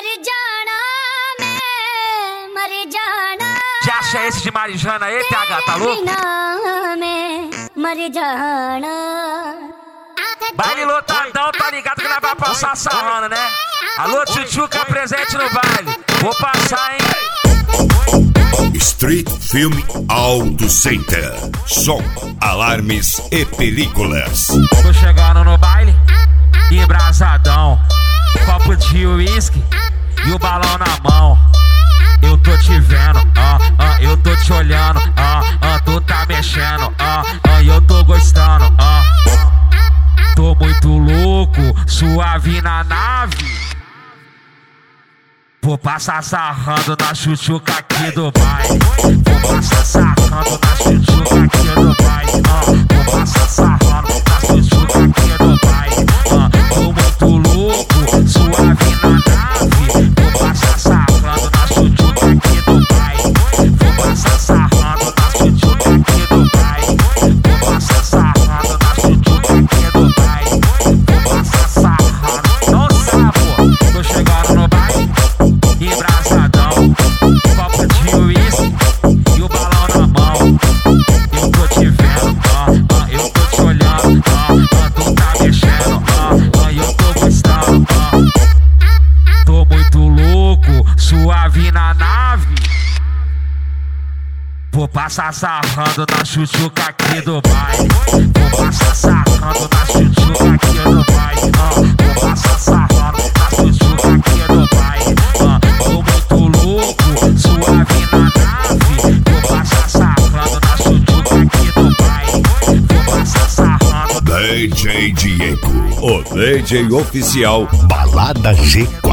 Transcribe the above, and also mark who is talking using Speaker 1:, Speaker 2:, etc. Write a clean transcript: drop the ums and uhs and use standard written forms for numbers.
Speaker 1: Já acha esse de Marijana aí, TH, tá louco? Baile lotadão, tá ligado que nós vai passar sarrando, né? Alô, Tchutchuca, presente no baile. Vou passar, hein?
Speaker 2: Street Film Auto Center. Som, alarmes e películas.
Speaker 1: Tô chegando no baile, embrasadão, copo de uísque e o balão na mão. Eu tô te vendo, eu tô te olhando, tu tá mexendo, e eu tô gostando, Tô muito louco, suave na nave. Vou passar sarrando na Tchutchuca aqui do baile. Vou passar sarrando na Tchutchuca aqui do baile. Vou passar sarrando na Tchutchuca aqui do baile. Tô muito louco, suave na nave. Vou passar sarrando na Tchutchuca aqui do baile. Vou passar sarrando na Tchutchuca aqui do baile. Vou passar sarrando na Tchutchuca aqui do baile. Vou passar sarrando, não sabe, tô chegando no baile. Embrasadão, copo de uísque e o balão na mão. Eu tô te vendo, eu tô te olhando, tu tá mexendo, e eu tô gostando, Tô muito louco, suave na nave. Vou passar sarrando na Tchutchuca aqui do baile. Vou passar sarrando na Tchutchuca aqui do baile. Vou passar sarrando na Tchutchuca aqui do baile. Tô muito louco, suave na nave. Vou passar sarrando na Tchutchuca aqui do baile. Vou passar sarrando.
Speaker 2: DJ Diego, o DJ oficial Balada G4.